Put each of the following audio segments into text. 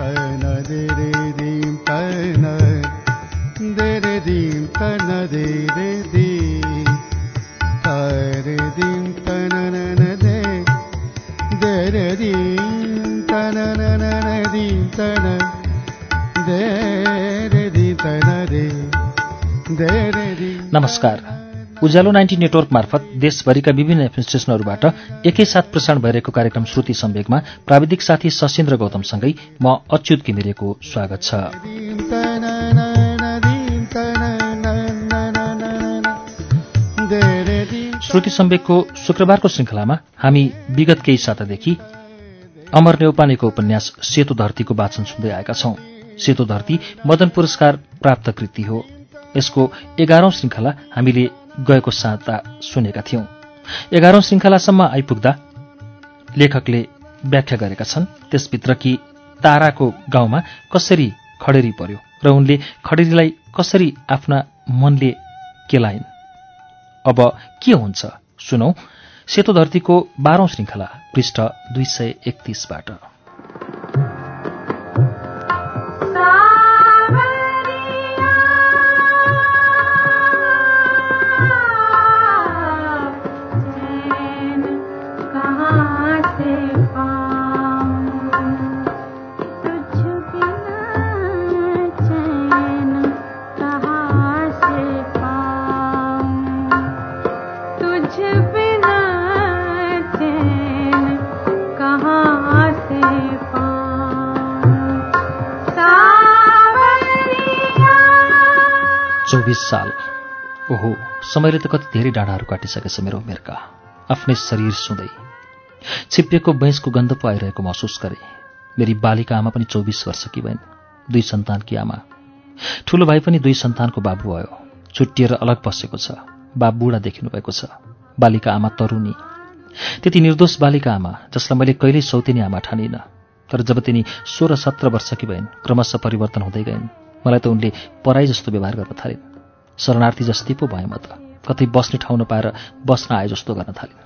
नमस्कार। उज्यालो 90 नेटवर्क मार्फत देशभरिका विभिन्न एफएम स्टेशनहरूबाट एकैसाथ प्रसारण भइरहेको कार्यक्रम श्रुति सम्वेकमा प्राविधिक साथी सशिन्द्र गौतमसँगै म अच्युत घिमिरेको स्वागत छ। श्रुति सम्वेकको शुक्रबारको श्रृङ्खलामा हामी विगत केही सातादेखि अमर न्यौपानेको उपन्यास सेतो धरतीको वाचन सुन्दै आएका छौं। सेतो धरती मदन पुरस्कार प्राप्त कृति हो। यसको 11औं श्रृङ्खला हामीले गएको साता सुनेका थियौं। 11औं श्रृङ्खलासम्म आइपुग्दा लेखकले व्याख्या गरेका छन् त्यसभित्रकी ताराको गाउँमा कसरी खडेरी पर्यो र उनले खडेरीलाई कसरी आफ्ना मनले केलाइन्। अब के हुन्छ सुनौ सेतो धरतीको 12औं श्रृङ्खला पृष्ठ 231 बाट। साल ओहो, समयले त कति धेरै डाँडाहरू काटिसकेछ मेरो उमेरका। आफ्नै शरीर सुँदै छिप्पिएको बैंसको गन्ध पो आइरहेको महसुस गरे। मेरी बालिका आमा पनि 24 वर्षकी भइन्। 2 सन्तानकी आमा। ठूलो भाइ पनि 2 सन्तानको बाबु भयो। छुट्टिएर अलग बसेको छ। बाब बुढा देखिनु भएको छ। बालिका आमा तरुणी। त्यति निर्दोष बालिका आमा जसलाई मैले कहिल्यै सौतेनी आमा ठानिन। तर जब तिनी 16-17 वर्षकी भइन् क्रमशः परिवर्तन हुँदै गइन्। मलाई त उनले पराई जस्तो व्यवहार गर्न थालिन्। शरणार्थी जस्तै पो भएँ म त। कतै बस्ने ठाउँ नपाएर बस्न आए जस्तो गर्न थालिन्।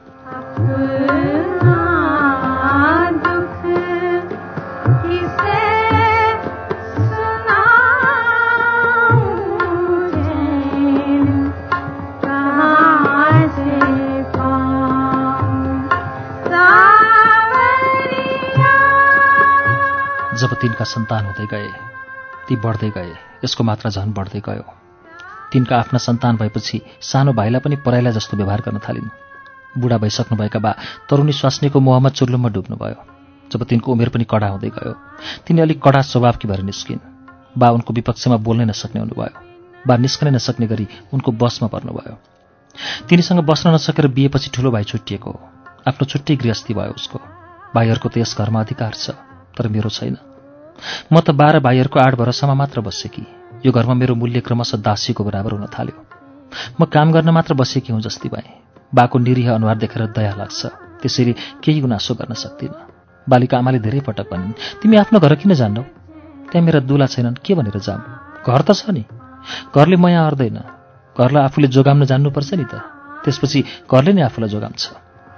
जब तिनका सन्तान हुँदै गए ती बढ्दै गए। यसको मात्रा झन् बढ्दै गयो। तिनका आफ्ना सन्तान भएपछि सानो भाइलाई पनि पराइला जस्तो व्यवहार गर्न थालिन्। बुढा भइसक्नुभएका बा तरुणी स्वास्नीको मोहमा चुर्लुममा डुब्नुभयो। जब तिनको उमेर पनि कडा हुँदै गयो तिनी अलिक कडा स्वभावकी भएर निस्किन्। बा उनको विपक्षमा बोल्नै नसक्ने हुनुभयो। बा निस्कनै नसक्ने गरी उनको बसमा पर्नुभयो। तिनीसँग बस्न नसकेर बिहेपछि ठूलो भाइ छुट्टिएको हो। आफ्नो छुट्टै गृहस्थी भयो उसको। भाइहरूको त यस घरमा अधिकार छ, तर मेरो छैन। म त 12 भाइहरूको आड भरोसामा मात्र बसेकी। यो घरमा मेरो मूल्य क्रमशः दासीको बराबर हुन थाल्यो। म काम गर्न मात्र बसेकी हुँ जस्ती भएँ। बाको निरीह अनुहार देखेर दया लाग्छ, त्यसैले केही गुनासो गर्न सक्दिनँ। बालिका आमाले धेरै पटक भनिन्, तिमी आफ्नो घर किन जान्नौ? त्यहाँ मेरा दुला छैनन्, के भनेर जाम? घर त छ नि। घरले म यहाँ अर्दैन। घरलाई आफूले जोगाउन जान्नुपर्छ नि त। त्यसपछि घरले नै आफूलाई जोगाउँछ।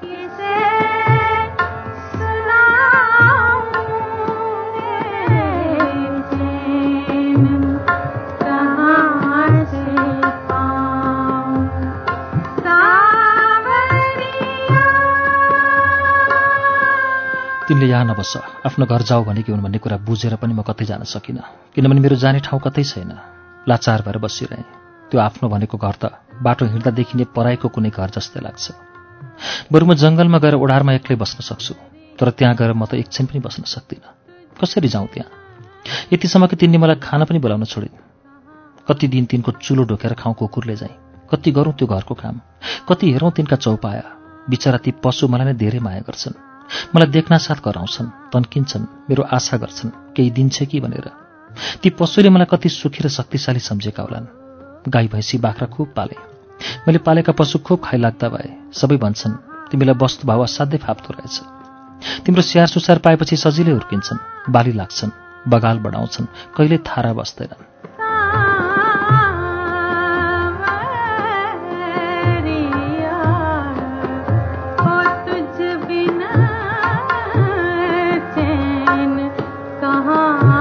तिमीले यहाँ नबस, आफ्नो घर जाऊ भनेकी हुन् भन्ने कुरा बुझेर पनि म कतै जान सकिनँ। किनभने मेरो जाने ठाउँ कतै छैन। लाचार भएर बसिरहेँ। त्यो आफ्नो भनेको घर त बाटो हिँड्दा देखिने पराईको कुनै घर जस्तै लाग्छ। बरु म जङ्गलमा गएर ओढारमा एक्लै बस्न सक्छु, तर त्यहाँ गएर म त एकछिन पनि बस्न सक्दिनँ। कसरी जाउँ त्यहाँ? यतिसम्म कि तिनले मलाई खाना पनि बोलाउन छोडिन्। कति दिन तिनको चुलो ढोकेर खाउँ कुकुरले जाइ। कति गरौँ त्यो घरको काम, कति हेरौँ तिनका चौपाया। बिचरा ती पशु मलाई नै धेरै माया गर्छन्। मलाई देख्नासाथ कराउँछन्, तन्किन्छन्, मेरो आशा गर्छन् केही दिन्छ कि भनेर। ती पशुले मलाई कति सुखी र शक्तिशाली सम्झेका होलान्। गाई भैँसी बाख्रा खुब पाले। मैले पालेका पशु खुब खाइलाग्दा भए। सबै भन्छन् तिमीलाई वस्तु भाव असाध्यै फाप्दो रहेछ। तिम्रो स्याहार सुसार पाएपछि सजिलै हुर्किन्छन्, बाली लाग्छन्, बगाल बढाउँछन्, कहिल्यै थारा बस्दैनन्। कहाँ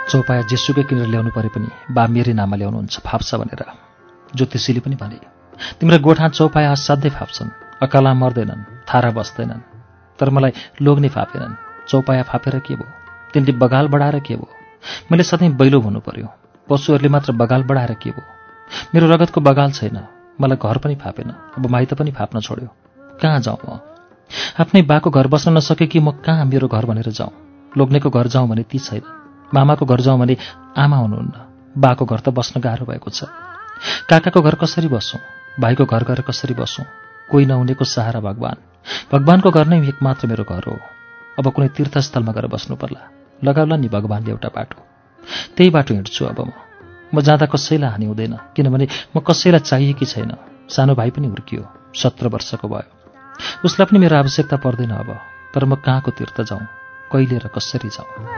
चौपाया जेसुकै किनेर ल्याउनु परे पनि बा मेरै नाममा ल्याउनुहुन्छ फाप्छ भनेर। ज्योतिषीले पनि भने, तिम्रो गोठा चौपाया असाध्यै फाप्छन्, अकाला मर्दैनन्, थारा बस्दैनन्। तर मलाई लोग्ने फापेनन्। चौपाया फापेर के भयो? तिनले बगाल बढाएर के भयो? मैले सधैँ बैलो हुनु पर्यो। पशुहरूले मात्र बगाल बढाएर के भयो? मेरो रगतको बगाल छैन। मलाई घर पनि फापेन, अब माइत पनि फाप्न छोड्यो। कहाँ जाउँ म? आफ्नै बाको घर बस्न नसके कि म कहाँ मेरो घर भनेर जाउँ? लोग्नेको घर जाउँ भने ती छैन, मामाको घर जाउँ भने आमा हुनुहुन्न, बाको घर त बस्न गाह्रो भएको छ। काकाको घर कसरी बसौँ? भाइको घर गएर कसरी बसौँ? कोही नहुनेको सहारा भगवान। भगवानको घर नै एकमात्र मेरो घर हो। अब कुनै तीर्थस्थलमा गएर बस्नु पर्ला। लगाउला नि भगवानले एउटा बाटो। त्यही बाटो हिँड्छु अब म जाँदा कसैलाई हानि हुँदैन, किनभने म कसैलाई चाहिएकी छैन। सानो भाइ पनि हुर्कियो, 17 वर्षको भयो। उसलाई पनि मेरो आवश्यकता पर्दैन अब। तर म कहाँको तीर्थ जाउँ? कहिले र कसरी जाउँ?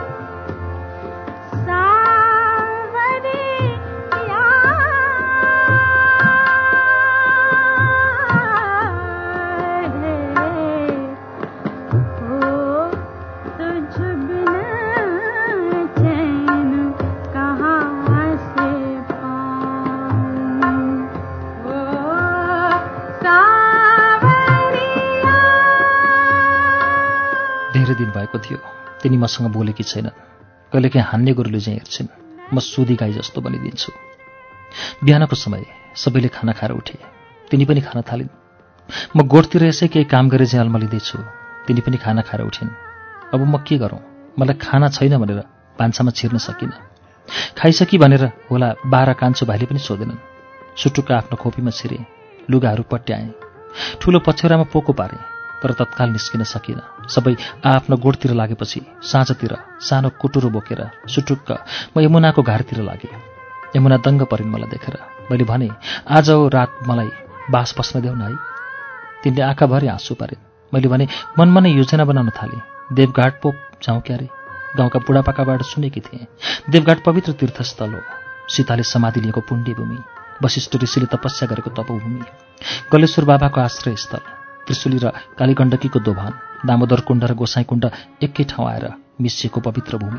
धेरै दिन भएको थियो तिनी मसँग बोलेकी छैनन्। कहिलेकाहीँ हान्ने गोरुले चाहिँ हेर्छिन्। म सुधी गाई जस्तो बनिदिन्छु। बिहानको समय सबैले खाना खाएर उठे। तिनी पनि खान थालिन्। म गोठतिर यसै केही काम गरे चाहिँ अल्मलिँदैछु। तिनी पनि खाना खाएर उठिन्। अब म के गरौँ? मलाई खाना छैन भनेर भान्सामा छिर्न सकिनँ। खाइसकी भनेर होला बाह्र कान्छो भाइले पनि सोधेनन्। सुटुक्क आफ्नो खोपीमा छिरे, लुगाहरू पट्याएँ, ठुलो पछ्यौरामा पोको पारेँ, तर तत्काल निस्किन सकिनँ। सबै आफ्नो गोठतिर लागेपछि साँझतिर सानो कुटुरो बोकेर सुटुक्क म यमुनाको घारतिर लागेँ। यमुना दङ्ग परिन् मलाई देखेर। मैले भने, आज हो रात मलाई बास बस्न देऊ न है। तिनले आँखाभरि आँसु पारिन्। मैले भने, मनमा नै योजना बनाउन थालेँ। देवघाट पो जाउँ क्यारे? गाउँका बुढापाकाबाट सुनेकी थिएँ देवघाट पवित्र तीर्थस्थल हो। सीताले समाधि लिएको पुण्यभूमि, वशिष्ठ ऋषिले तपस्या गरेको तपोभूमि, गलेश्वर बाबाको आश्रयस्थल, त्रिशुली र कालीगण्डकीको दोभान, दामोदर कुण्ड र गोसाई कुण्ड एकै ठाउँ आएर मिसिएको पवित्र भूमि।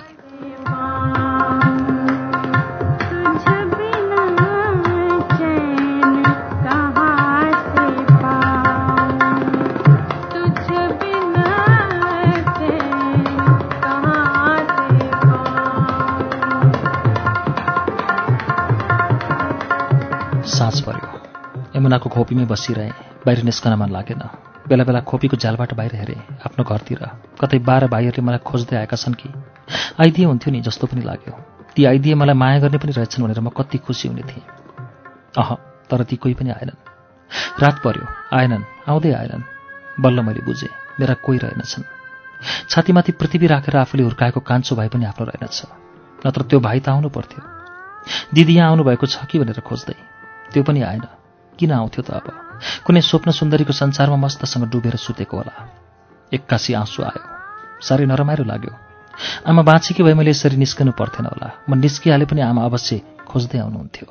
साँझ पर्यो। यमुनाको खोपीमै बसिरहे। बाहिर निस्कन मन लागेन। बेला बेला खोपीको झ्यालबाट बाहिर हेरेँ आफ्नो घरतिर। कतै 12 भाइहरूले मलाई खोज्दै आएका छन् कि? आइदिए हुन्थ्यो नि जस्तो पनि लाग्यो। ती आइदिए मलाई माया गर्ने पनि रहेछन् भनेर म कति खुसी हुने थिएँ। तर ती कोही पनि आएनन्। रात पर्यो, आएनन्, आउँदै आएनन्। बल्ल मैले बुझेँ मेरा कोही रहेनछन्। छातीमाथि पृथ्वी राखेर आफूले हुर्काएको कान्छो भाइ पनि आफ्नो रहेनछ। नत्र त्यो भाइ त आउनु पर्थ्यो। दिदी यहाँ आउनुभएको छ कि भनेर खोज्दै, त्यो पनि आएन। किन आउँथ्यो त अब? कुनै स्वप्न सुन्दरीको संसारमा मस्तसँग डुबेर सुतेको होला। एक्कासी आँसु आयो। साह्रै नरमाइलो लाग्यो। आमा बाँचेकी भए मैले यसरी निस्कनु पर्थेन होला। म निस्किहाले पनि आमा अवश्य खोज्दै आउनुहुन्थ्यो।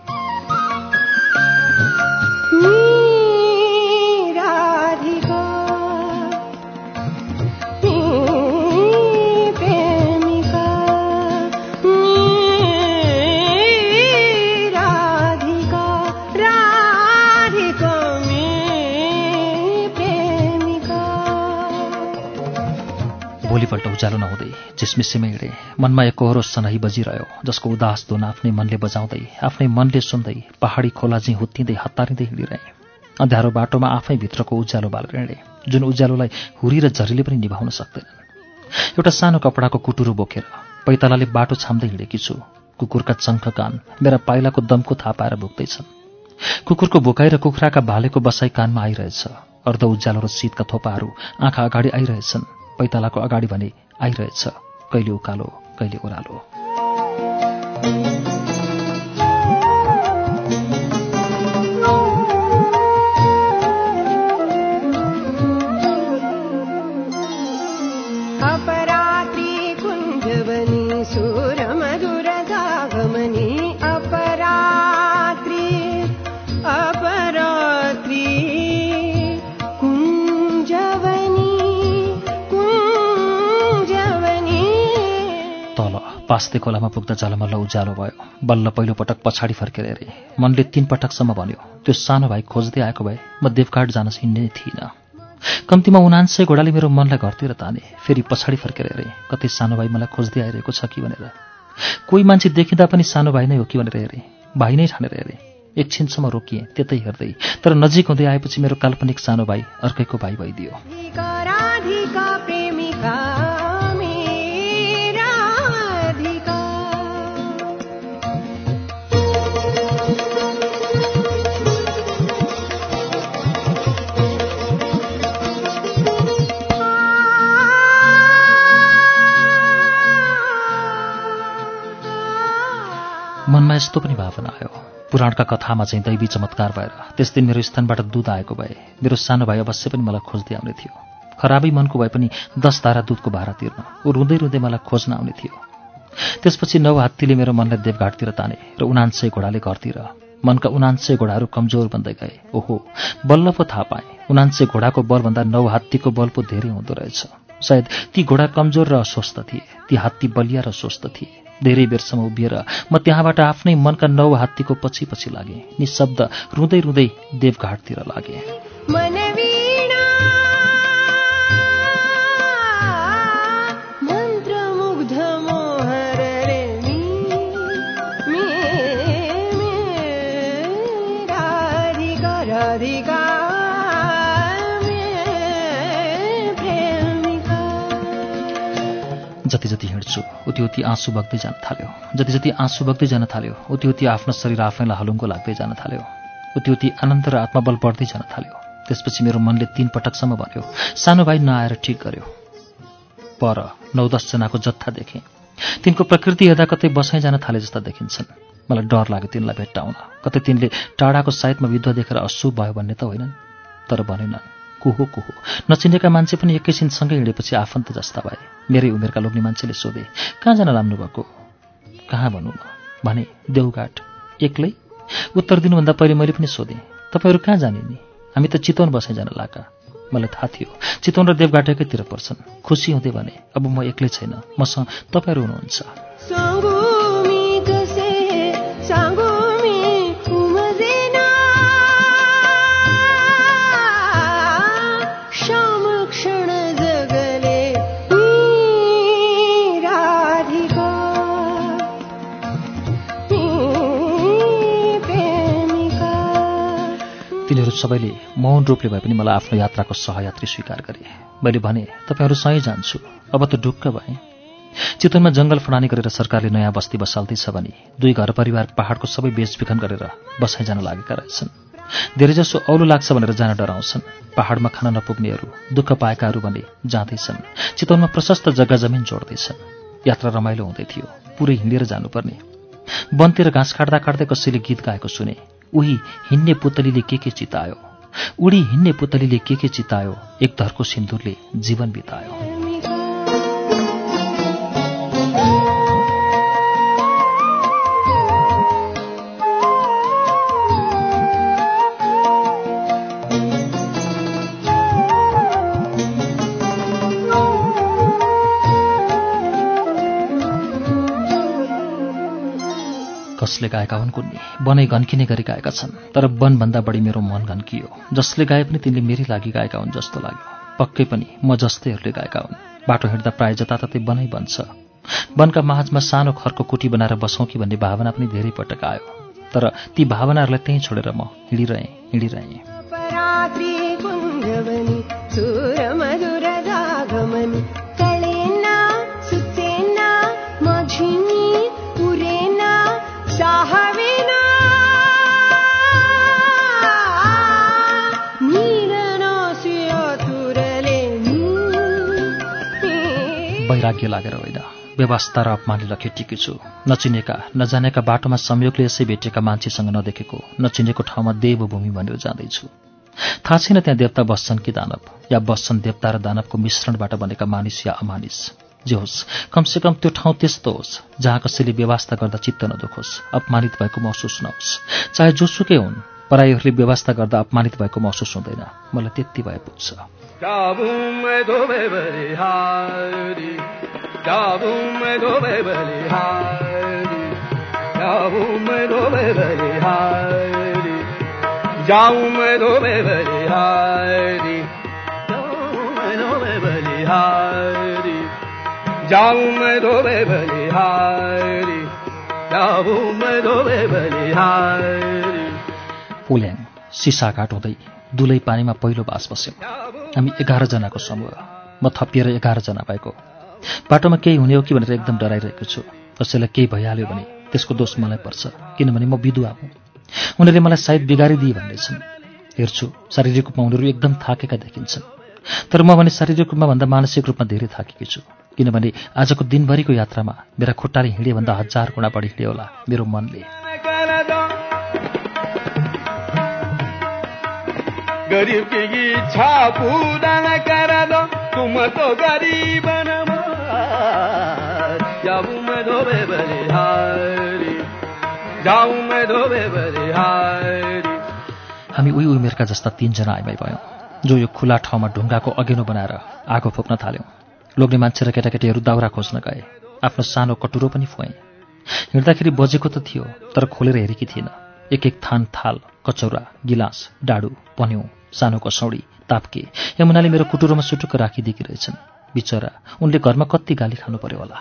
भोलिपल्ट उज्यालो नहुँदै झिसमिसेमै हिँडेँ। मनमा एकहोरो सनही बजिरह्यो, जसको उदास धुन आफ्नै मनले बजाउँदै, आफ्नै मनले सुन्दै, पहाडी खोला झैँ हुत्तिँदै हत्तारिँदै हिँडिरहेँ। अँध्यारो बाटोमा आफै भित्रको उज्यालो बालेर हिँडेँ, जुन उज्यालोलाई हुरी र झरीले पनि निभाउन सक्दैनन्। एउटा सानो कपडाको कुटुरो बोकेर पैतालाले बाटो छाम्दै हिँडेकी छु। कुकुरका चङ्ख कान मेरा पाइलाको दमको थाहा पाएर भुक्दैछन्। कुकुरको भुकाइ र कुखुराका भालेको बसाइ कानमा आइरहेछ। अर्ध उज्यालो र शीतका थोपाहरू आँखा अगाडि आइरहेछन्। पैतालाको अगाडि भने आइरहेछ, कहिले उकालो कहिले ओह्रालो। पास्ते खोलामा पुग्दा झलमल्ल उज्यालो भयो। बल्ल पहिलो पटक पछाडि फर्केर हेरेँ। मनले 3 पटकसम्म भन्यो, त्यो सानो भाइ खोज्दै आएको भए म देवघाट जान हिँड्ने थिइनँ। कम्तीमा 79 घोडाले मेरो मनलाई घरतिर ताने। फेरि पछाडि फर्केर हेरेँ, कतै सानो भाइ मलाई खोज्दै आइरहेको छ कि भनेर। कोही मान्छे देखिँदा पनि सानो भाइ नै हो कि भनेर हेरेँ, भाइ नै ठानेर हेरेँ। एकछिनसम्म रोकिएँ त्यतै हेर्दै, तर नजिक हुँदै आएपछि मेरो काल्पनिक सानो भाइ अर्कैको भाइ भइदियो। मनमा यस्तो पनि भावना आयो, पुराणका कथामा चाहिँ दैवी चमत्कार भएर त्यस दिन मेरो स्थानबाट दूध आएको भए मेरो सानो भाइ अवश्य पनि मलाई खोज्दै आउने थियो। खराबै मनको भए पनि 10 धारा दूधको भारा तिर्न ऊ रुँदै रुँदै मलाई खोज्न आउने थियो। त्यसपछि 9 हात्तीले मेरो मनलाई देवघाटतिर ताने र 79 घोडाले घरतिर। मनका 79 घोडाहरू कमजोर बन्दै गए। ओहो, बल्ल पो थाहा पाएँ, 79 घोडाको बलभन्दा 9 हात्तीको बल पो धेरै हुँदो रहेछ। सायद ती घोडा कमजोर र अस्वस्थ थिए, ती हात्ती बलिया र स्वस्थ थिए। धेरै बेरसम्म उभिएर म त्यहाँबाट आफ्नै मनका 9 हात्तीको पछि पछि लागेँ। निशब्द रुँदै रुँदै देवघाटतिर लागेँ। जति जति हिँड्छु उति उति आँसु बग्दै जान थाल्यो। जति जति आँसु बग्दै जान थाल्यो उति उति आफ्नो शरीर आफैलाई हलुङ्गो लाग्दै जान थाल्यो। उति उति आनन्द र आत्मबल बढ्दै जान थाल्यो। त्यसपछि मेरो मनले 3 पटकसम्म भन्यो, सानो भाइ नआएर ठिक गर्यो। पर 9-10 जनाको जत्था देखेँ। तिनको प्रकृति हेर्दा कतै बसाइ जान थाले जस्ता देखिन्छन्। मलाई डर लाग्यो तिनलाई भेट्टाउन। कतै तिनले टाढाको साइतमा विधवा देखेर अशुभ भयो भन्ने त होइनन्। तर भनेनन्। कुहो कुहो, नचिनेका मान्छे पनि एकैछिन सँगै हिँडेपछि आफन्त जस्ता भए। मेरै उमेरका लोग्ने मान्छेले सोधे, कहाँ जान लाग्नु भएको? कहाँ भनौँ म? भने, देवघाट। एक्लै? उत्तर दिनुभन्दा पहिले मैले पनि सोधेँ, तपाईँहरू कहाँ जाने नि? हामी त चितवन बसाइ जान लागा। मलाई थाहा थियो चितवन र देवघाट एकैतिर पर्छन्। खुसी हुँदै भने, अब म एक्लै छैन, मसँग तपाईँहरू हुनुहुन्छ। तिनीहरू सबैले मौन रूपले भए पनि मलाई आफ्नो यात्राको सहयात्री स्वीकार गरे। मैले भने, तपाईँहरूसँगै जान्छु। अब त ढुक्क भएँ। चितवनमा जङ्गल फडानी गरेर सरकारले नयाँ बस्ती बसाल्दैछ भने 2 घर परिवार पहाडको सबै बेचबिखन गरेर बसाइ जान लागेका रहेछन्। धेरैजसो औलो लाग्छ भनेर जान डराउँछन्। पहाडमा खान नपुग्नेहरू, दुःख पाएकाहरू भने जाँदैछन्। चितवनमा प्रशस्त जग्गा जमिन जोड्दैछन्। यात्रा रमाइलो हुँदै थियो। पुरै हिँडेर जानुपर्ने। वनतिर घाँस काट्दा काट्दै कसैले गीत गाएको सुने। उही हिँड्ने पुतलीले के चितायो, उडी हिँड्ने पुतलीले के चितायो, एक धरको सिन्दुरले जीवन बितायो। कसले गाएका हुन् कुन्नी, वनै घन्किने गरी गाएका छन्। तर वनभन्दा बढी मेरो मन घन्कियो। जसले गाए पनि तिनले मेरै लागि गाएका हुन् जस्तो लाग्यो। पक्कै पनि म जस्तैहरूले गाएका हुन्। बाटो हिँड्दा प्राय जताततै वनै बन्छ। वनका माझमा सानो खरको कुटी बनाएर बसौँ कि भन्ने भावना पनि धेरै पटक आयो। तर ती भावनाहरूलाई त्यहीँ छोडेर म हिँडिरहेँ। वैराग्य लागेर होइन, व्यवस्था र अपमानले लखेटिएकी छु। नचिनेका नजानेका बाटोमा संयोगले यसै भेटेका मान्छेसँग नदेखेको नचिनेको ठाउँमा देवभूमि भनेर जाँदैछु। थाहा छैन त्यहाँ देवता बस्छन् कि दानव, या बस्छन् देवता र दानवको मिश्रणबाट बनेका मानिस या अमानिस। जे होस्, कमसेकम त्यो ठाउँ त्यस्तो होस् जहाँ कसैले व्यवस्था गर्दा चित्त नदुखोस्, अपमानित भएको महसुस नहोस्। चाहे जोसुकै हुन्, पराईहरूले व्यवस्था गर्दा अपमानित भएको महसुस हुँदैन। मलाई त्यति भए पुग्छ। पुल्याङ सिसाघाट हुँदै दुलै पानीमा पहिलो बास बस्यौँ। हामी 11 जनाको समूह, म थपिएर 11 जना भएको। बाटोमा केही हुने हो कि भनेर एकदम डराइरहेको छु। कसैलाई केही भइहाल्यो भने त्यसको दोष मलाई पर्छ, किनभने म विधवा हुँ। उनीहरूले मलाई सायद बिगारिदिए भन्नेछन्। हेर्छु शारीरिक रूपमा उनीहरू एकदम थाकेका देखिन्छन्, तर म भने शारीरिक रूपमा भन्दा मानसिक रूपमा धेरै थाकेकी छु, किनभने आजको दिनभरिको यात्रामा मेरा खुट्टाले हिँडेभन्दा 1000 गुणा बढी हिँड्यो होला मेरो मनले। गरीब की इच्छा पूरा न करा दो तुम तो गरीब जाऊं मैं धोबे बलिहारी, जाऊं मैं धोबे बलिहारी। हामी उही उमेरका जस्ता 3 जना आइमाई भयौँ, जो यो खुला ठाउँमा ढुङ्गाको अघिनो बनाएर आगो फुक्न थाल्यौँ। लोग्ने मान्छे र केटाकेटीहरू दाउरा खोज्न गए। आफ्नो सानो कटुरो पनि फुएँ। हिँड्दाखेरि बजेको त थियो, तर खोलेर हेरेकी थिइनँ। एक एक थान थाल, कचौरा, गिलास, डाडु, पन्यौ, सानो कसौडी, ताप्के यमुनाले मेरो कुटुरोमा सुटुक्क राखिदिएकी रहेछन्। बिचरा उनले घरमा कति गाली खानु पर्यो होला।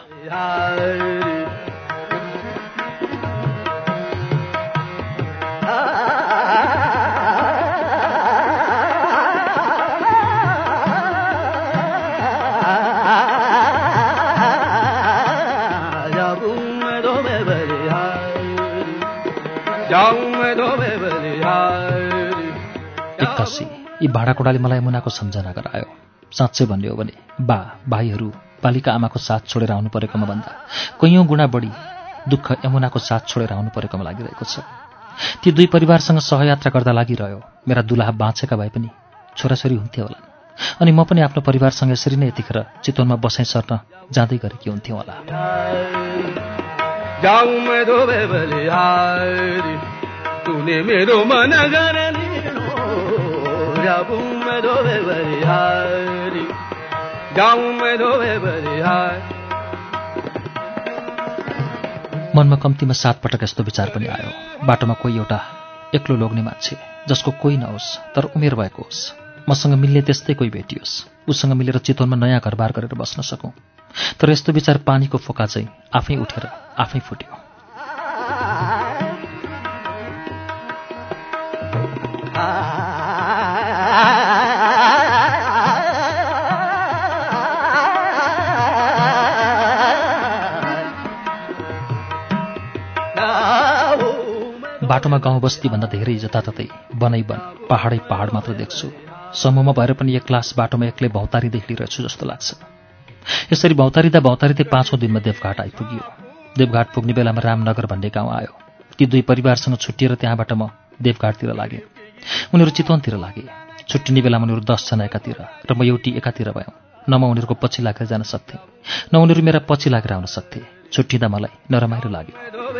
एक्कासी यी भाँडाकुँडाले मलाई यमुनाको सम्झना गरायो। साँच्चै भन्ने हो भने भाइहरू बालिका आमाको साथ छोडेर आउनु परेकोमा भन्दा कैयौँ गुणा बढी दुःख यमुनाको साथ छोडेर आउनु परेकोमा लागिरहेको छ। ती दुई परिवारसँग सहयात्रा गर्दा लागिरह्यो। मेरा दुलाहा बाँचेका भए पनि छोराछोरी हुन्थे होलान्, अनि म पनि आफ्नो परिवारसँग यसरी नै यतिखेर चितवनमा बसाइ सर्न जाँदै गरेकी हुन्थ्यौँ होला। मनमा कम्तीमा 7 पटक यस्तो विचार पनि आयो। बाटोमा कोही एउटा एक्लो लोग्ने मान्छे, जसको कोही नहोस् तर उमेर भएको होस्, मसँग मिल्ने त्यस्तै कोही भेटियोस्, उसँग मिलेर चितवनमा नयाँ घरबार गरेर बस्न सकौँ। तर यस्तो विचार पानीको फोका चाहिँ आफै उठेर आफै फुट्यो। बाटोमा गाउँ बस्ती भन्दा धेरै जताततै वनै वन, पहाडै पहाड मात्र देख्छु। समूहमा भएर पनि एक क्लास बाटोमा एक्लै भौतारिँदै हिँडिरहेछु जस्तो लाग्छ। यसरी भौतारिँदा भौतारिँदै 5औं दिनमा देवघाट आइपुगियो। देवघाट पुग्ने बेलामा रामनगर भन्ने गाउँ आयो। ती दुई परिवारसँग छुट्टिएर त्यहाँबाट म देवघाटतिर लागेँ। उनीहरू चितवनतिर लागे। छुट्टिने बेलामा उनीहरू 10 जना एकातिर र म एउटी एकातिर भयौँ। न म उनीहरूको पछि लागेर जान सक्थेँ, न उनीहरू मेरा पछि लागेर आउन सक्थे। छुट्टिँदा मलाई नरमाइलो लाग्यो।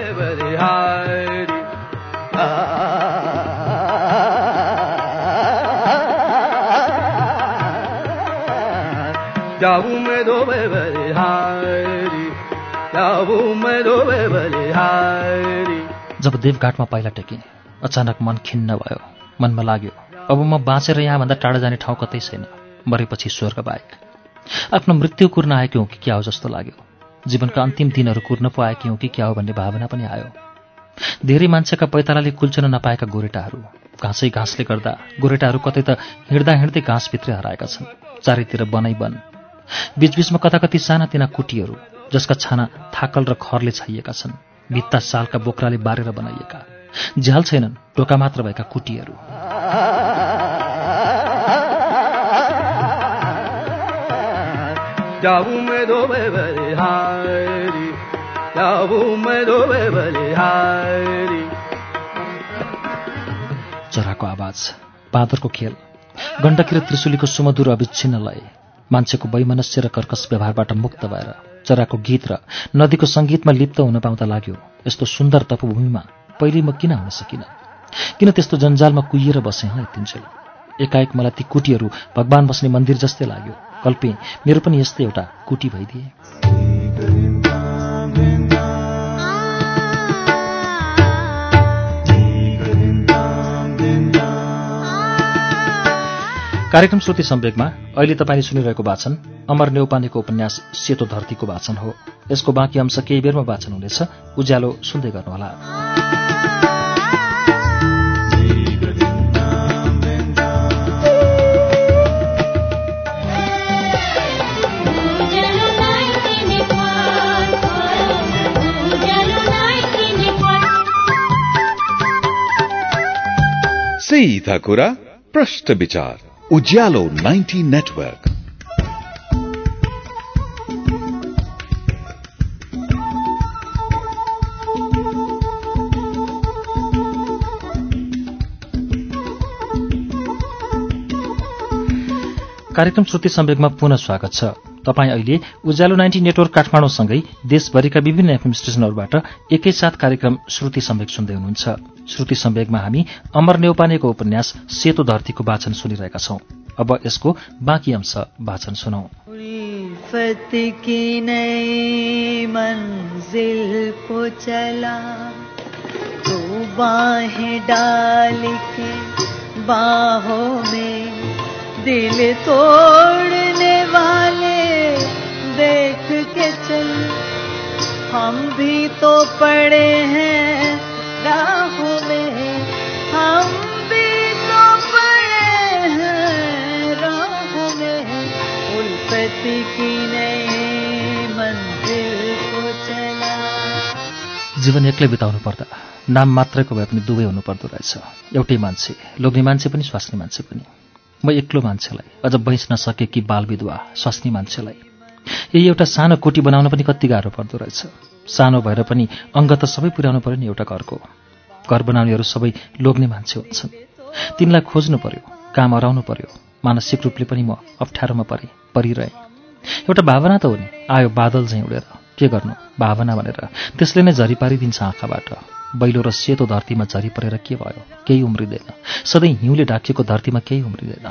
जब देवघाटमा पाइला टेकेँ, अचानक मन खिन्न भयो। मनमा लाग्यो, अब म बाँचेर यहाँभन्दा टाढा जाने ठाउँ कतै छैन, मरेपछि स्वर्ग बाहेक। आफ्नो मृत्यु कुर्न आएकी हौँ कि क्या हो जस्तो लाग्यो। जीवनका अन्तिम दिनहरू कुर्न पो आएकी हौँ कि क्या हो भन्ने भावना पनि आयो। धेरै मान्छेका पैतालाले कुल्चन नपाएका गोरेटाहरू, घाँसै घाँसले गर्दा गोरेटाहरू कतै त हिँड्दा हिँड्दै घाँसभित्रै हराएका छन्। चारैतिर वनै वन, बीचबीचमा कताकति सानातिना कुटीहरू, जसका छाना थाकल र खरले छाइएका छन्। भित्ता सालका बोक्राले बारेर बनाइएका, झ्याल छैनन्, टोका मात्र भएका कुटीहरू। चराको आवाज, बाँदरको खेल, गण्डकी र त्रिशुलीको सुमधुर अविच्छिन्न लय, मान्छेको वैमनस्य र कर्कश व्यवहारबाट मुक्त भएर चराको गीत र नदीको सङ्गीतमा लिप्त हुन पाउँदा लाग्यो, यस्तो सुन्दर तपोभूमिमा पहिले म किन हुन सकिनँ? किन त्यस्तो जन्जालमा कुहिएर बसेँ यतिन्जेल? एकाएक मलाई ती कुटीहरू भगवान बस्ने मन्दिर जस्तै लाग्यो। कल्पेँ मेरो पनि यस्तै एउटा कुटी भइदिए। कार्यक्रम श्रुति सम्वेकमा अहिले तपाईँले सुनिरहेको वाचन अमर न्यौपानेको उपन्यास सेतो धरतीको वाचन हो। यसको बाँकी अंश केही बेरमा वाचन हुनेछ। उज्यालो सुन्दै गर्नुहोला। सीधा कुरा प्रश्न विचार उज्यालो 90 नेटवर्क। कार्यक्रम श्रुति सम्वेकमा पुनः स्वागत छ। तपाईँ अहिले उज्यालो 90 नेटवर्क काठमाडौँसँगै देशभरिका विभिन्न एफएम स्टेशनहरूबाट एकैसाथ कार्यक्रम श्रुति सम्वेक सुन्दै हुनुहुन्छ। श्रुति सम्वेकमा हामी अमर न्यौपानेको उपन्यास सेतो धरतीको वाचन सुनिरहेका छौं। अब यसको बाँकी अंश वाचन सुनौं। उल्फत की नई मंजिल को चला तो बाहें डाल के बाहों में दिल तोड़ने वाले देख के चल। हम भी तो पड़े हैं राहों में, हम भी तो पड़े हैं राहों में। उल्फत की नई मंजिल को चला। जीवन एक्लै बिताउनु पर्दा नाम मात्रैको भए पनि दुवै हुनुपर्दो रहेछ। एउटै मान्छे, लोग्ने मान्छे पनि स्वास्नी मान्छे पनि। म एक्लो मान्छेलाई अझ बहिँच्न सके कि बाल विधवा स्वास्नी मान्छेलाई। यही एउटा सानो कोठी बनाउन पनि कति गाह्रो पर्दो रहेछ। सानो भएर पनि अङ्ग त सबै पुर्याउनु पर्यो नि एउटा घरको। घर बनाउनेहरू सबै लोग्ने मान्छे हुन्छन्। तिनलाई खोज्नु पर्यो, काम हराउनु पर्यो। मानसिक रूपले पनि म अप्ठ्यारोमा परिरहेँ। एउटा भावना त हो नि, आयो बादल झैँ उडेर। के गर्नु भावना भनेर, त्यसले नै झरी पारिदिन्छ आँखाबाट। बैलो र सेतो धरतीमा झरी परेर के भयो? केही उम्रिँदैन। सधैँ हिउँले ढाकिएको धरतीमा केही उम्रिँदैन।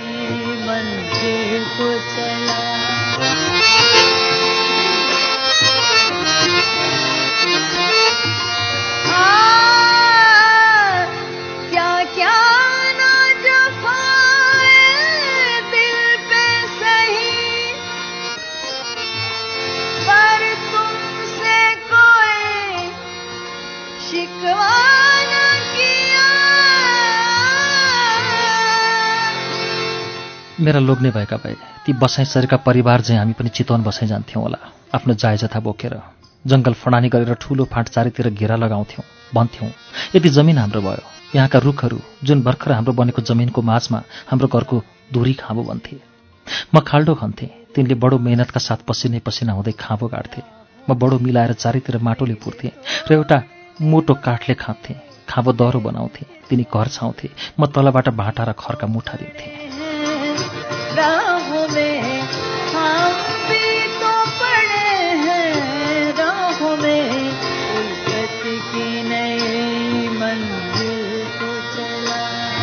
मेरा लोग्ने भएका भए ती बसाइ सरेका परिवार चाहिँ हामी पनि चितवन बसाइ जान्थ्यौँ होला। आफ्नो जायजथा बोकेर जङ्गल फडानी गरेर ठूलो फाँट चारैतिर घेरा लगाउँथ्यौँ। भन्थ्यौँ यति जमिन हाम्रो भयो। यहाँका रुखहरू जुन भर्खर हाम्रो बनेको जमिनको माझमा हाम्रो घरको धुरी खाँबो भन्थे। म खाल्डो खन्थेँ, तिनले बडो मेहनतका साथ पसिनै पसिना हुँदै खाँबो गाड्थे। म बडो मिलाएर चारैतिर माटोले पुर्थेँ र एउटा मोटो काठले खाँध्थेँ। खाँबो दह्रो बनाउँथे, तिनी घर छाउँथे। म तलबाट भाँटा र खरका मुठा दिन्थेँ। राहों में हम भी तो पड़े हैं राहों में। उल्फत की नई मंजिल को चला।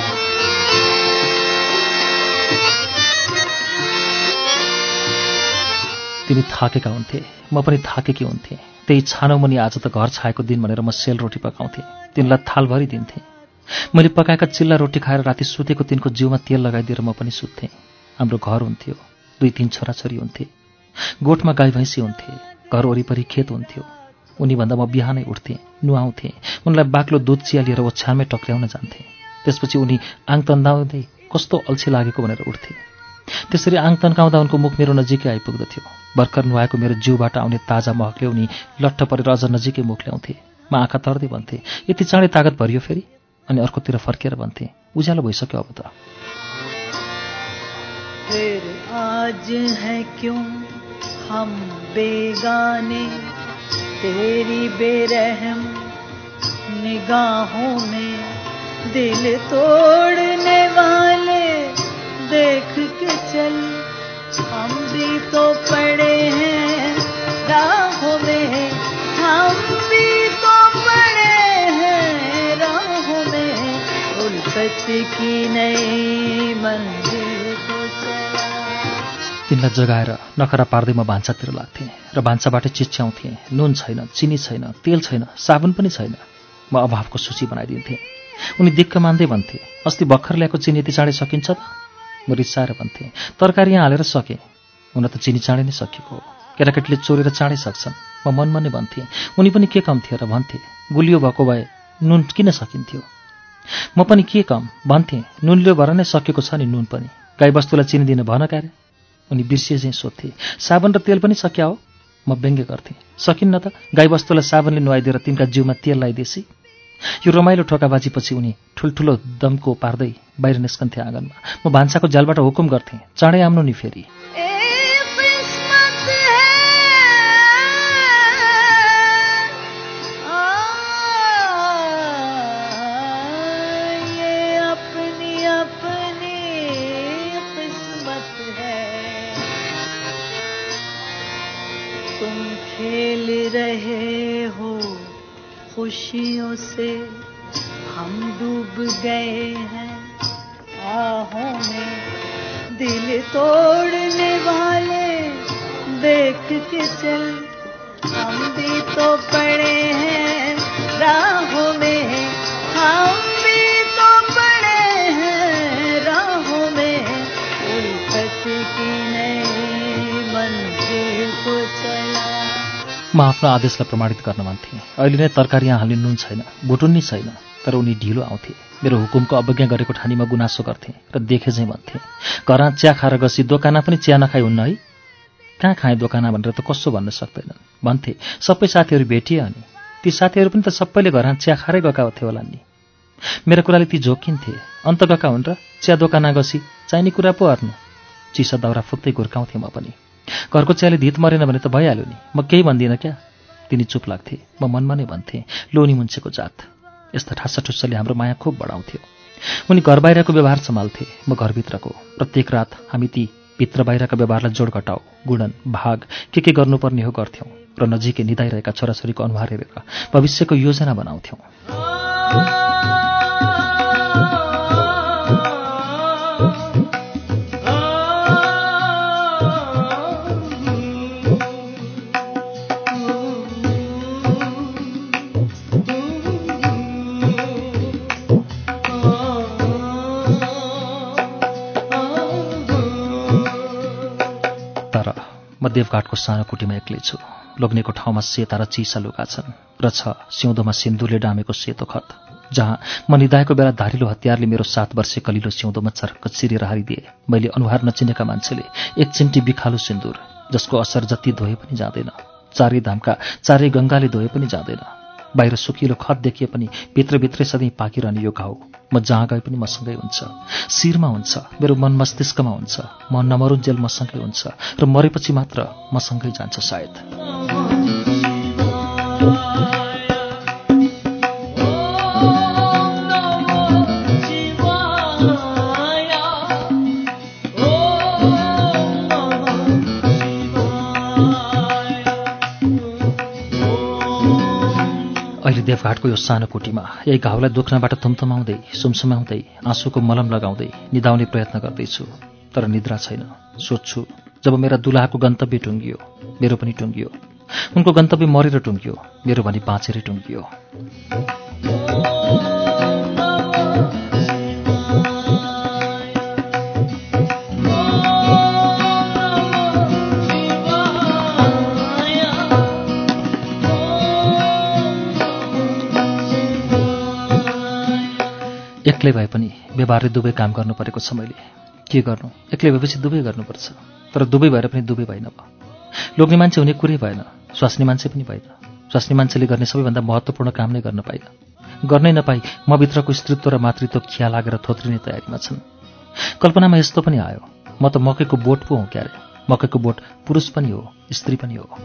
तिनी थाकेका हुन्थे, म पनि थाकेकी हुन्थेँ। त्यही छानो मुनि आज त घर छाएको दिन भनेर म सेलरोटी पकाउँथेँ। तिनलाई थालभरि दिन्थेँ। मैले पकाएका चिल्ला रोटी खाएर राति सुतेको तिनको जिउमा तेल लगाइदिएर म पनि सुत्थेँ। हाम्रो घर हुन्थ्यो, 2-3 छोराछोरी हुन्थे। गोठमा गाई भैँसी हुन्थे, घर वरिपरि खेत हुन्थ्यो। उनीभन्दा म बिहानै उठ्थेँ, नुहाउँथेँ, उनलाई बाक्लो दुध चिया लिएर ओछ्यानमै टक्र्याउन जान्थेँ। त्यसपछि उनी आङ तन्दाउँदै कस्तो अल्छी लागेको भनेर उठ्थे। त्यसरी आङ तन्काउँदा उनको मुख मेरो नजिकै आइपुग्दथ्यो। भर्खर नुहाएको मेरो जिउबाट आउने ताजा महकले उनी लट्ठ परेर अझ नजिकै मुख ल्याउँथे। म आँखा तर्दै भन्थेँ, यति चाँडै तागत भरियो फेरि? अनि अर्कोतिर फर्केर भन्थेँ, उज्यालो भइसक्यो अब त। फिर आज है क्यों हम बेगाने तेरी बेरहम निगाहों में। दिल तोड़ने वाले देख के चल। हम भी तो पड़े हैं राहों में, हम भी तो पड़े हैं राहों में। उल्फत की नई मंजिल को चला। तिनलाई जगाएर नखरा पार्दै म भान्सातिर लाग्थेँ र भान्साबाट चिच्याउँथेँ, नुन छैन, चिनी छैन, तेल छैन, साबुन पनि छैन। म अभावको सूची बनाइदिन्थेँ। उनी दिक्क मान्दै भन्थे, अस्ति भर्खर ल्याएको चिनी यति चाँडै सकिन्छ त? म रिसाएर भन्थेँ, तरकारी यहाँ हालेर सकेँ। हुन त चिनी चाँडै नै सकिएको हो, केटाकेटीले चोरेर चाँडै सक्छन्। म मनमा नै भन्थेँ, उनी पनि के कम थियो र भन्थे, गुलियो भएको भए नुन किन सकिन्थ्यो। म पनि के कम भन्थेँ, नुनले भएर नै सकेको छ नि नुन पनि, गाईबस्तुलाई चिनी दिन भन क्यारे। उनी बिर्सिए चाहिँ सोध्थे, साबुन र तेल पनि सकिया हो। म व्यङ्ग्य गर्थेँ, सकिन्न त, गाईबस्तुलाई साबुनले नुहाइदिएर तिनका जिउमा तेल लगाइदिएसी। यो रमाइलो ठोकाबाजीपछि उनी ठुल्ठुलो दमको पार्दै बाहिर निस्कन्थे आँगनमा। म भान्साको जालबाट हुकुम गर्थेँ, चाँडै आउनु नि फेरि। तुम खेल रहे हो खुशियों से, हम डूब गए हैं आहों में, दिल तोड़ने वाले देख के चल, हम भी तो पड़े हैं राहों में, हम भी तो पड़े हैं राहों में, उल्फत की नई मंजिल को चला। म आफ्नो आदेशलाई प्रमाणित गर्न मान्थेँ। अहिले नै तरकारी यहाँ हाल्ने नुन छैन, भुटुन्नी छैन, तर उनी ढिलो आउँथे। मेरो हुकुमको अवज्ञा गरेको ठानीमा गुनासो गर्थे र देखे चाहिँ भन्थे, घरमा चिया खाएर गसी दोकाना पनि चिया नखाइ हुन्न है। कहाँ खाएँ दोकाना भनेर त कसो भन्न सक्दैनन् भन्थे। सबै साथीहरू भेटिए अनि ती साथीहरू पनि त सबैले घरमा चिया खाएरै गएका थिए होला नि। मेरा कुराले ती झोकिन्थे, अन्त गएका हुन् र चिया दोकाना गसी चाहिने कुरा पो अर्नु। चिसा दाउरा फुक्दै गुर्काउँथे म पनि। घरको चियाले धित मरेन भने त भइहाल्यो नि, म केही भन्दिनँ क्या। तिनी चुप लाग्थे। म मनमा नै भन्थेँ, लोनी मुन्छेको जात। यस्ता ठासा ठुस्सले हाम्रो माया खुब बढाउँथ्यो। उनी घर बाहिरको व्यवहार सम्हाल्थे, म घरभित्रको। प्रत्येक रात हामी ती भित्र बाहिरका व्यवहारलाई जोड घटाउ, गुणन, भाग के गर्नुपर्ने हो गर्थ्यौँ र नजिकै निदाइरहेका छोराछोरीको अनुहार हेरेर भविष्यको योजना बनाउँथ्यौँ। म देवघाटको सानो कुटीमा एक्लै छु। लोग्नेको ठाउँमा सेता र चिसा लुगा छन् र छ सिउँदोमा सिन्दुरले डामेको सेतो खत, जहाँ म निदाएको बेला धारिलो हतियारले मेरो 7 वर्षे कलिलो सिउँदोमा चर्क चिरेर हारिदिए। मैले अनुहार नचिनेका मान्छेले एक चिम्टी बिखालु सिन्दुर, जसको असर जति धोए पनि जाँदैन, चारै धामका चारै गङ्गाले धोए पनि जाँदैन। बाहिर सुकिलो खत देखिए पनि भित्रभित्रै सधैँ पाकिरहने यो घाउ म जहाँ गए पनि मसँगै हुन्छ, शिरमा हुन्छ, मेरो मन मस्तिष्कमा हुन्छ। म नमरुन्जेल मसँगै हुन्छ र मरेपछि मात्र मसँगै जान्छ सायद। अहिले देवघाटको यो सानो कुटीमा यही घाउलाई दुख्नबाट थुम्थुमाउँदै, सुमसुमाउँदै, आँसुको मलम लगाउँदै निदाउने प्रयत्न गर्दैछु। तर निद्रा छैन। सोच्छु, जब मेरा दुलाहाको गन्तव्य टुङ्गियो, मेरो पनि टुङ्गियो। उनको गन्तव्य मरेर टुङ्गियो, मेरो पनि बाँचेरै टुङ्गियो। एक्लै भए पनि व्यवहारले दुवै काम गर्नु परेको छ। मैले के गर्नु, एक्लै भएपछि दुवै गर्नुपर्छ। तर दुवै भएर पनि दुवै भएन। लोग्ने मान्छे हुने कुरै भएन, स्वास्नी मान्छे पनि भएन। स्वास्नी मान्छेले गर्ने सबैभन्दा महत्त्वपूर्ण काम नै गर्न पाइन। गर्नै नपाई म भित्रको स्त्रीत्व र मातृत्व खिया लागेर थोत्रिने तयारीमा छन्। कल्पनामा यस्तो पनि आयो, म त मकैको बोट पो हुँ क्यारे। मकैको बोट पुरुष पनि हो, स्त्री पनि हो।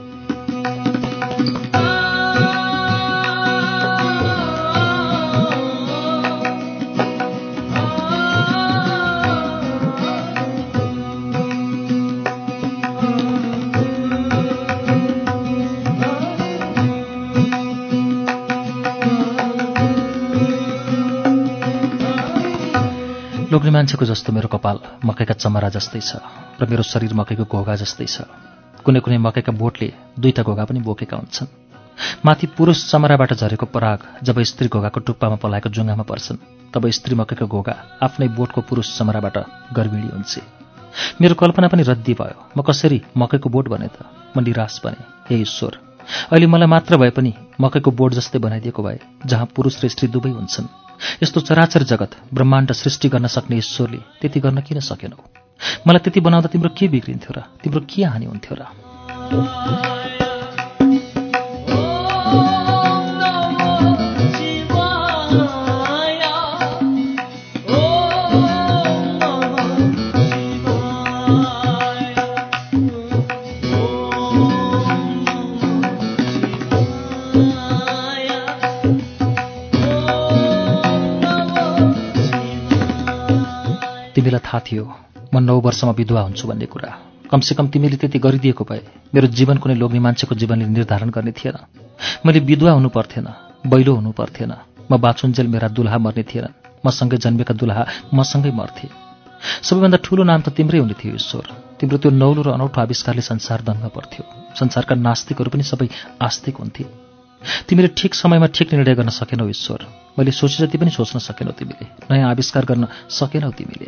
लोग्ने मान्छेको जस्तो मेरो कपाल मकैका चमरा जस्तै छ र मेरो शरीर मकैको घोगा जस्तै छ। कुनै कुनै मकैका बोटले 2टा घोगा पनि बोकेका हुन्छन्। माथि पुरुष चमराबाट झरेको पराग जब स्त्री घोगाको टुप्पामा पलाएको जुङ्गामा पर्छन् तब स्त्री मकैको घोगा आफ्नै बोटको पुरुष चमराबाट गर्भिणी हुन्छ। मेरो कल्पना पनि रद्दी भयो। म कसरी मकैको बोट बने त? म निराश बने। हे ईश्वर, अहिले मलाई मात्र भए पनि मकैको बोट जस्तै बनाइदिएको भए, जहाँ पुरुष र स्त्री दुवै हुन्छन्। यस्तो चराचर जगत ब्रह्माण्ड सृष्टि गर्न सक्ने ईश्वरले त्यति गर्न किन सकेनौ? मलाई त्यति बनाउँदा तिम्रो के बिग्रिन्थ्यो र? तिम्रो के हानि हुन्थ्यो र? तिमीलाई थाहा थियो म 9 वर्षमा विधवा हुन्छु भन्ने कुरा? कमसेकम तिमीले त्यति गरिदिएको भए मेरो जीवन कुनै लोग्ने मान्छेको जीवनले निर्धारण गर्ने थिएन। मैले विधवा हुनु पर्थेन, बैलो हुनु पर्थेन। म बाँचुन्जेल मेरा दुल्हा मर्ने थिएनन्। मसँगै जन्मेका दुल्हा मसँगै मर्थे। सबैभन्दा ठूलो नाम त तिम्रै हुने थियो ईश्वर। तिम्रो त्यो नौलो र अनौठो आविष्कारले संसार दङ्ग पर्थ्यो। संसारका नास्तिकहरू पनि सबै आस्तिक हुन्थे। तिमीले ठिक समयमा ठिक निर्णय गर्न सकेनौ ईश्वर। मैले सोचे जति पनि सोच्न सकेनौ तिमीले। नयाँ आविष्कार गर्न सकेनौ तिमीले।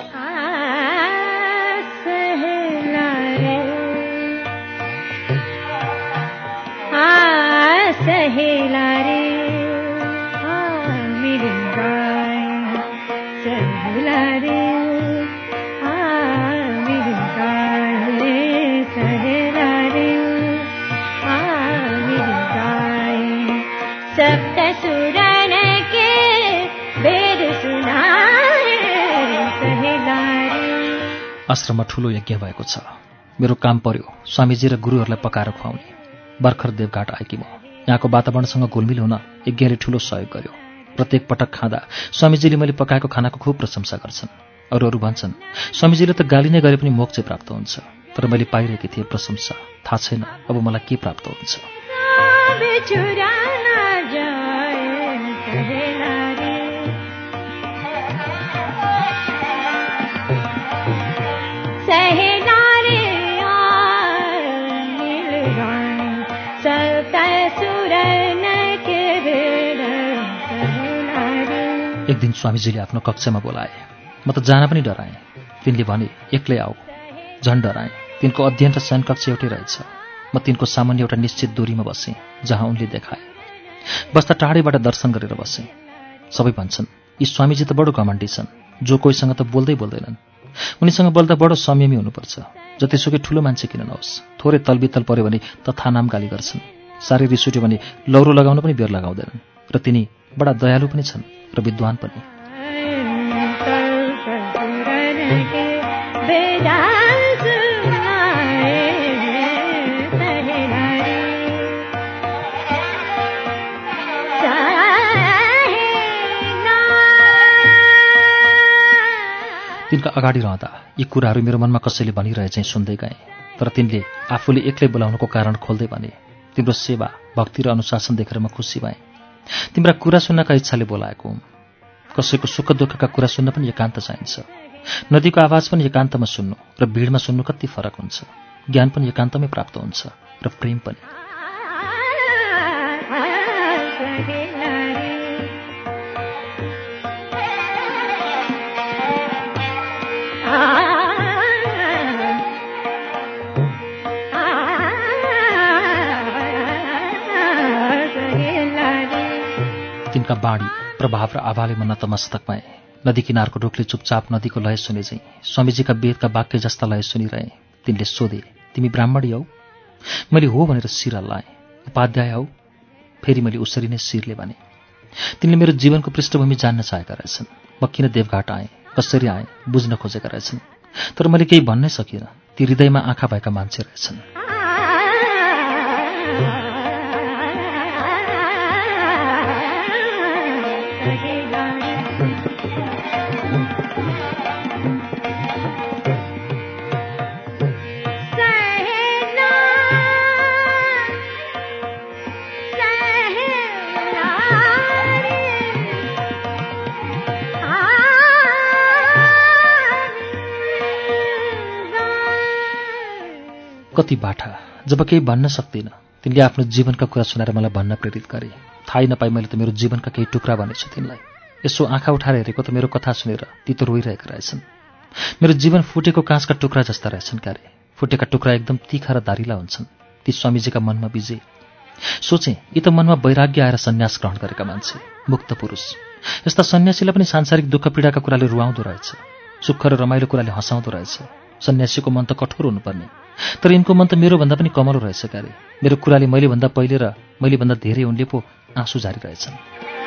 आश्रममा ठूलो यज्ञ भएको छ। मेरो काम पर्यो स्वामीजी र गुरुहरूलाई पकाएर खुवाउने। भर्खर देवघाट आएकी म। यहाँको वातावरणसँग घुलमिल हुन यज्ञले ठूलो सहयोग गर्यो। प्रत्येक पटक खाँदा स्वामीजीले मैले पकाएको खानाको खूब प्रशंसा गर्छन्। अरूहरू भन्छन् स्वामीजीले त गाली नै गरे पनि मोक्ष प्राप्त हुन्छ। तर मैले पाइरहेकी थिएँ प्रशंसा। थाहा छैन अब मलाई के प्राप्त हुन्छ। एक दिन स्वामीजीले आफ्नो कक्षमा बोलाए। म त जान पनि डराएँ। तिनले भने एक्लै आऊ। झन् डराएँ। तिनको अध्ययन र शयन कक्ष एउटै रहेछ। म तिनको सामान्य एउटा निश्चित दूरीमा बसेँ जहाँ उनले देखाए। बस्दा टाढैबाट दर्शन गरेर बसेँ। सबै भन्छन् यी स्वामीजी त बडो घमण्डी छन्। जो कोहीसँग त बोल्दै बोल्दैनन्। उनीसँग बोल्दा बडो संयमी हुनुपर्छ। जतिसुकै ठूलो मान्छे किन नहोस्, थोरै तलबितल पर्यो भने तथा नाम गाली गर्छन्। साह्रै रिस उठ्यो भने लौरो लगाउन पनि बेर लगाउँदैनन्। र तिनी बडा दयालु पनि छन् र विद्वान पनि। तिनका अगाडि रहँदा यी कुराहरू मेरो मनमा कसैले भनिरहे चाहिँ सुन्दै गएँ। तर तिनले आफूले एक्लै बोलाउनुको कारण खोल्दै भने, तिम्रो सेवा, भक्ति र अनुशासन देखेर म खुसी भएँ। तिम्रा कुरा सुन्नका इच्छाले बोलाएको हुँ। कसैको सुख दुःखका कुरा सुन्न पनि एकान्त चाहिन्छ। नदीको आवाज पनि एकान्तमा सुन्नु र भिडमा सुन्नु कति फरक हुन्छ। ज्ञान पनि एकान्तमै प्राप्त हुन्छ र प्रेम पनि। तिनका बाणी, प्रभाव र आभाले म नतमस्तक भएँ। नदी किनारको रुखले चुपचाप नदीको लय सुने चाहिँ स्वामीजीका वेदका वाक्य जस्ता लय सुनिरहे। तिनले सोधे, तिमी ब्राह्मणी हौ? मैले हो भनेर शिर हल्लाएँ। उपाध्याय हौ? फेरि मैले उसरी नै शिरले भने। तिनले मेरो जीवनको पृष्ठभूमि जान्न चाहेका रहेछन्। म किन देवघाट आएँ, कसरी आएँ बुझ्न खोजेका रहेछन्। तर मैले केही भन्नै सकिनँ। ती हृदयमा आँखा भएका मान्छे रहेछन्। कति बाठा, जब केही भन्न सक्दिनँ तिनले आफ्नो जीवनका कुरा सुनाएर मलाई भन्न प्रेरित गरे। थाहै नपाई मैले त मेरो जीवनका केही टुक्रा भनेछु तिनलाई। यसो आँखा उठाएर हेरेको त मेरो कथा सुनेर ती त रोइरहेका रहेछन्। मेरो जीवन फुटेको काँचका टुक्रा जस्ता रहेछन् क्यारे। फुटेका टुक्रा एकदम तीखा र धारिला हुन्छन्। ती स्वामीजीका मनमा बिजे। सोचे यी त मनमा वैराग्य आएर सन्यास ग्रहण गरेका मान्छे, मुक्त पुरुष। यस्ता सन्यासीलाई पनि सांसारिक दुःख पीडाका कुराले रुवाउँदो रहेछ, सुख र रमाइलो कुराले हँसाउँदो रहेछ। सन्यासीको मन त कठोर हुनुपर्ने, तर यिनको मन त मेरो भन्दा पनि कमलो रहेछ क्यारे। मेरो कुराले मैले भन्दा पहिले र मैले भन्दा धेरै उनले पो आँसु झारिरहेछन्।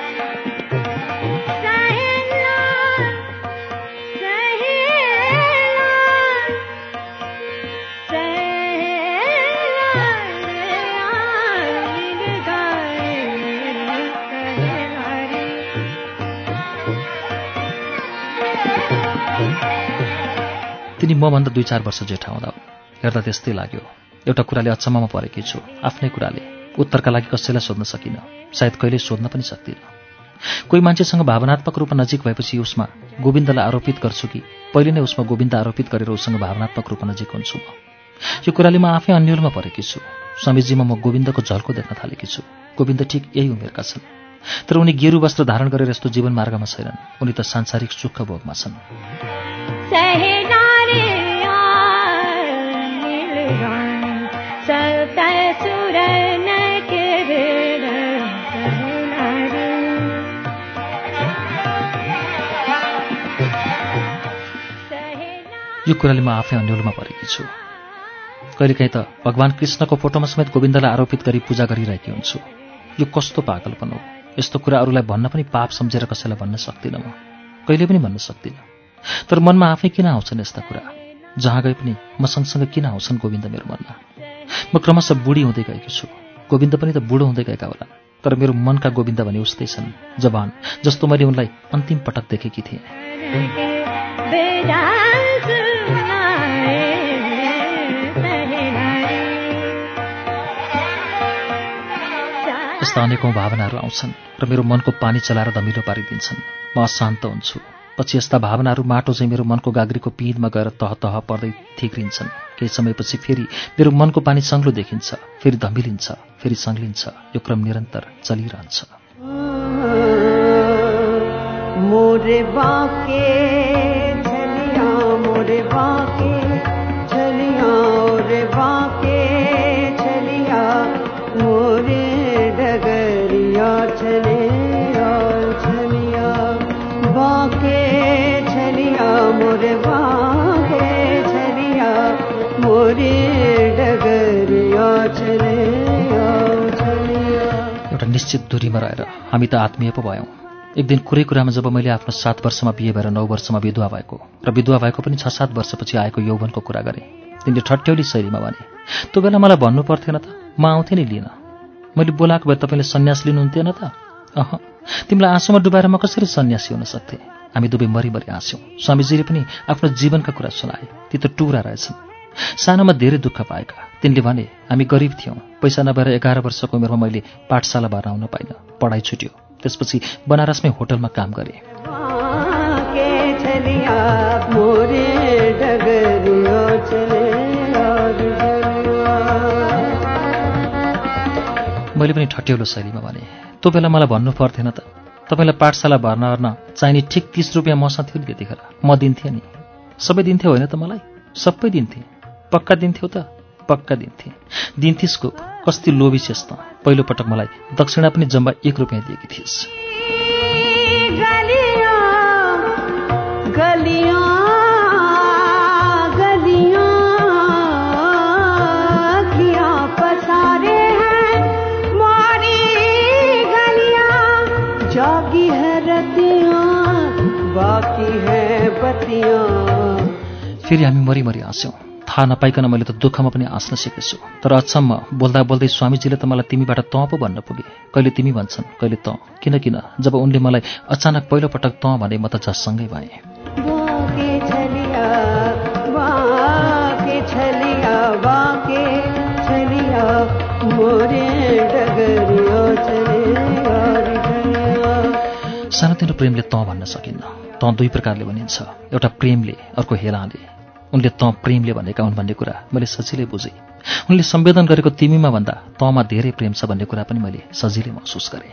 तिनी मभन्दा 2-4 वर्ष जेठा हुँदा हेर्दा त्यस्तै लाग्यो। एउटा कुराले अचम्ममा परेकी छु, आफ्नै कुराले। उत्तरका लागि कसैलाई सोध्न सकिनँ, सायद कहिल्यै सोध्न पनि सक्दिनँ। कोही मान्छेसँग भावनात्मक रूपमा नजिक भएपछि उसमा गोविन्दलाई आरोपित गर्छु कि पहिले नै उसमा गोविन्द आरोपित गरेर उसँग भावनात्मक रूपमा नजिक हुन्छु म? यो कुराले म आफै अन्यलमा परेकी छु। स्वामीजीमा म गोविन्दको झल्को देख्न थालेकी छु। गोविन्द ठिक यही उमेरका छन्, तर उनी गेरु वस्त्र धारण गरेर यस्तो जीवन मार्गमा छैनन्। उनी त सांसारिक सुख भोगमा छन्। यो कुराले म आफै अन्यलमा परेकी छु। कहिलेकाहीँ त भगवान कृष्णको फोटोमा समेत गोविन्दलाई आरोपित गरी पूजा गरिरहेकी हुन्छु। यो कस्तो पागलपन हो! यस्तो कुरा अरूलाई भन्न पनि पाप सम्झेर कसैलाई भन्न सक्दिनँ म, कहिले पनि भन्न सक्दिनँ। तर मनमा आफै किन आउँछन् यस्ता कुरा? जहाँ गए पनि म सँगसँगै किन आउँछन् गोविन्द मेरो मनमा? म क्रमशः बुढी हुँदै गएकी छु। गोविन्द पनि त बुढो हुँदै गएका होला, तर मेरो मनका गोविन्द भने उस्तै छन्, जवान, जस्तो मैले उनलाई अन्तिम पटक देखेकी थिएँ। यस्ता अनेकौं भावनाहरू आउँछन् र मेरो मनको पानी चलाएर धमिलो पारिदिन्छन्। म अशान्त हुन्छु। पछि यस्ता भावनाहरू माटो चाहिँ मेरो मनको गाग्रीको पिँधमा गएर तह तह पर्दै थिग्रिन्छन्। केही समयपछि फेरि मेरो मनको पानी सङ्लो देखिन्छ, फेरि धमिलिन्छ, फेरि सङ्लिन्छ। यो क्रम निरन्तर चलिरहन्छ। मोरे बाके छलिया, मोरे बाके छलिया, मोरे बाके छलिया, मोरे डगरिया छलिया छलिया, बाके छलिया, मोरे बाके छलिया, मोरे डगरिया छलिया छलिया। एउटा निश्चित दूरीमा रहेर हामी त आत्मीय पो भयौँ। एक दिन कुरै कुरामा जब मैले आफ्नो 7 वर्षमा बिहे भएर 9 वर्षमा विधवा भएको र विधवा भएको पनि 6-7 वर्षपछि आएको यौवनको कुरा गरेँ, तिनले ठट्यौली शैलीमा भने, त्यो बेला मलाई भन्नु पर्थेन त, म आउँथेँ नि लिन। मैले बोलाएको भए तपाईँले सन्यास लिनुहुन्थेन त? तिमीलाई आँसुमा डुबाएर म कसरी सन्यासी हुन सक्थेँ? हामी दुवै मरिमरि हाँस्यौँ। स्वामीजीले पनि आफ्नो जीवनका कुरा सुनाए। ती त टुरा रहेछन्। सानोमा धेरै दुःख पाएका। तिनले भने, हामी गरिब थियौँ, पैसा नभएर 11 वर्षको उमेरमा मैले पाठशाला भएर आउन पाइनँ, पढाइ छुट्यो। त्यसपछि बनारसमै होटलमा काम गरेँ। मैले पनि ठट्यौलो शैलीमा भने, त्यो बेला मलाई भन्नु पर्थेन त, तपाईँलाई पाठशाला भर्ना गर्न चाहिने ठिक 30 रुपियाँ मसँग थियो नि त्यतिखेर, म दिन्थेँ नि। सबै दिन्थ्यो होइन त मलाई? सबै दिन्थेँ। पक्का दिन्थ्यौ त? पक्का दिन्थेँ। दिन्थिस् खुब, कस्ती लोभी छेस् त। पहिलो पटक मलाई दक्षिणा पनि जम्मा 1 रुपियाँ दिएकी थिइस्। फेरि हामी मरिमरि हाँस्यौँ। थाहा नपाइकन मैले त दुःखमा पनि हाँस्न सिकेछु। तर अचम्म, बोल्दा बोल्दै स्वामीजीले त मलाई तिमीबाट तँ पो भन्न पुगे। कहिले तिमी भन्छन्, कहिले तँ। किन जब उनले मलाई अचानक पहिलोपटक तँ भने म त जससँगै भएँ। सानोतिनो प्रेमले तँ भन्न सकिन्न। तँ 2 प्रकारले भनिन्छ, एउटा प्रेमले, अर्को हेलाले। उनले तँ प्रेमले भनेका हुन् भन्ने कुरा मैले सजिलै बुझेँ। उनले सम्वेदन गरेको तिमीमा भन्दा तँमा धेरै प्रेम छ भन्ने कुरा पनि मैले सजिलै महसुस गरेँ।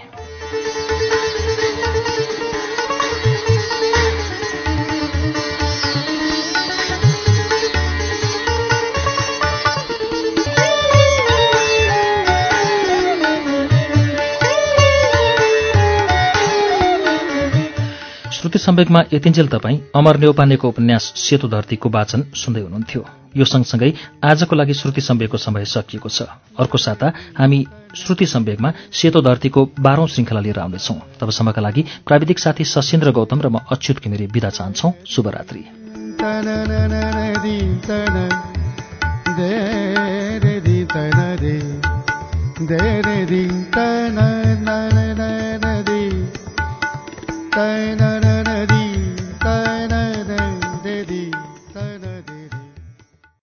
श्रुति सम्वेकमा यतिन्जेल तपाईँ अमर नेउपानेको उपन्यास सेतो धरतीको वाचन सुन्दै हुनुहुन्थ्यो। यो सँगसँगै आजको लागि श्रुति सम्वेकको समय सकिएको छ। अर्को साता हामी श्रुति सम्वेकमा सेतो धरतीको 12औं श्रृङ्खला लिएर आउनेछौँ। तबसम्मका लागि प्राविधिक साथी सशिन्द्र गौतम र म अच्युत घिमिरे बिदा चाहन्छौँ। शुभरात्रि।